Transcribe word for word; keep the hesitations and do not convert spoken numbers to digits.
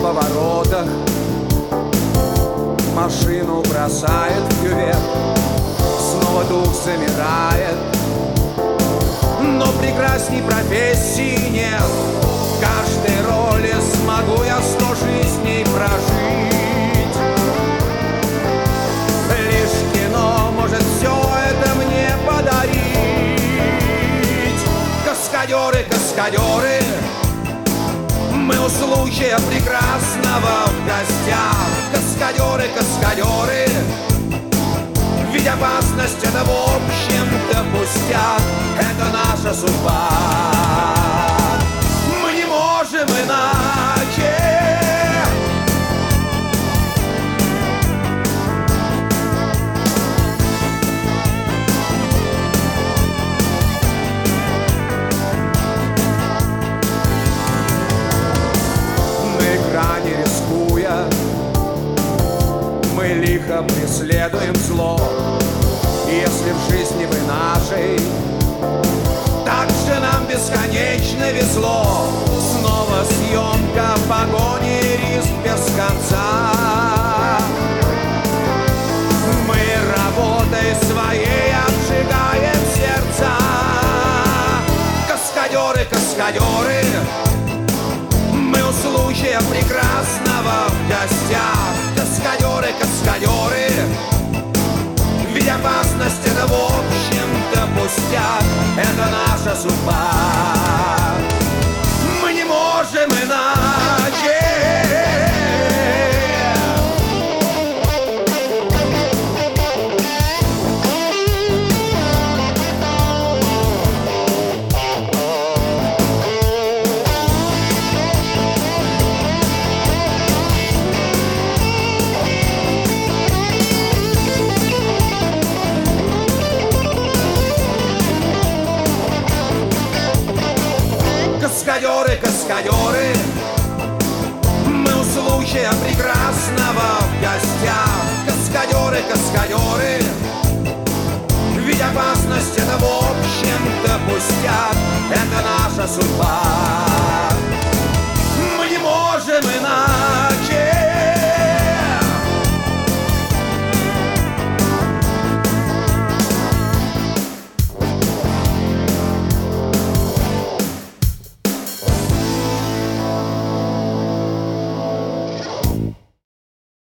поворотах машину бросает в кювет. Снова дух замирает, но прекрасней профессии нет. В каждой роли смогу я сто жизней прожить. Лишь кино может все это мне подарить. Каскадеры, каскадеры, мы у случая прекрасного в гостях. Каскадеры, каскадеры, ведь опасность это в общем-то пустяк. Это наша судьба, мы не можем иначе. На экране рискуя, мы лихо преследуем зло. Если в жизни вы нашей так же нам бесконечно везло, снова съемка, погони, риск без конца. Мы работой своей обжигаем сердца. Каскадеры, каскадеры, мы у случая прекрасного в гостях. Каскадеры, каскадеры, ведь опасность это в общем-то пустяк. Это наша судьба, мы не можем иначе. Каскадеры, каскадеры, мы у случая прекрасного в гостях. Каскадеры, каскадеры, ведь опасность это в общем-то пустяк. Это наша судьба.